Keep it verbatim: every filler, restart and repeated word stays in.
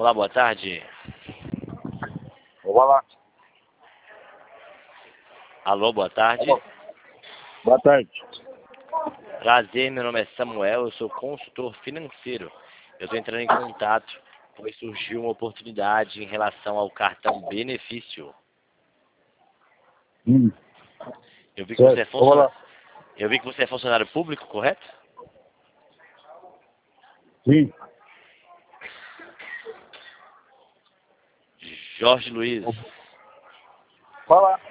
Olá, boa tarde. Olá. Alô, boa tarde. Alô. Boa tarde. Prazer, meu nome é Samuel, eu sou consultor financeiro. Eu estou entrando em contato, pois surgiu uma oportunidade em relação ao cartão benefício. Hum. Eu vi que Certo. você é funcionário, Olá. eu vi que você é funcionário público, correto? Sim. Jorge Luiz. Fala.